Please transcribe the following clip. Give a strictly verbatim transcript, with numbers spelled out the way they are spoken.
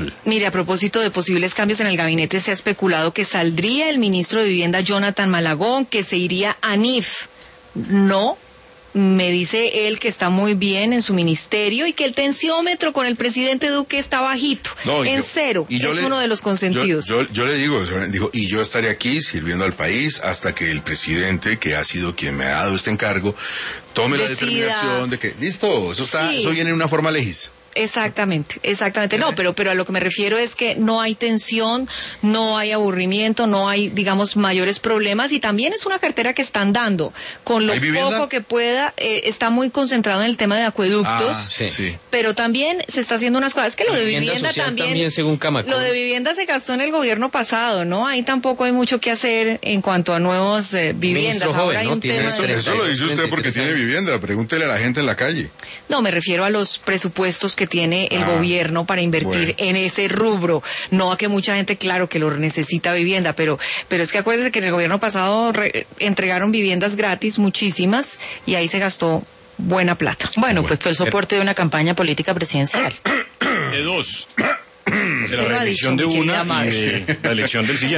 Mire, a propósito de posibles cambios en el gabinete, se ha especulado que saldría el ministro de Vivienda Jonathan Malagón, que se iría a N I F. No, me dice él que está muy bien en su ministerio y que el tensiómetro con el presidente Duque está bajito, no, en yo, cero, es le, uno de los consentidos. Yo, yo, yo le digo, digo, y yo estaré aquí sirviendo al país hasta que el presidente, que ha sido quien me ha dado este encargo, tome Decida. la determinación de que, listo, eso está, sí. eso viene en una forma legis. Exactamente, exactamente. No, pero pero a lo que me refiero es que no hay tensión, no hay aburrimiento, no hay, digamos, mayores problemas, y también es una cartera que están dando. Con lo poco que pueda, eh, está muy concentrado en el tema de acueductos, ah, sí, sí. pero también se está haciendo unas cosas. Es que lo de vivienda, vivienda también, también según lo de vivienda se gastó en el gobierno pasado, ¿no? Ahí tampoco hay mucho que hacer en cuanto a nuevos eh, viviendas. Ahora joven, hay un ¿no? tema eso, de... eso lo dice usted porque tiene vivienda, pregúntele a la gente en la calle. No, me refiero a los presupuestos que tiene el ah, gobierno para invertir bueno. en ese rubro, no a que mucha gente, claro, que lo necesita vivienda, pero pero es que acuérdense que en el gobierno pasado re, entregaron viviendas gratis, muchísimas, y ahí se gastó buena plata. Bueno, pues fue el soporte de una campaña política presidencial. De dos. De la elección de una y de la elección del siguiente.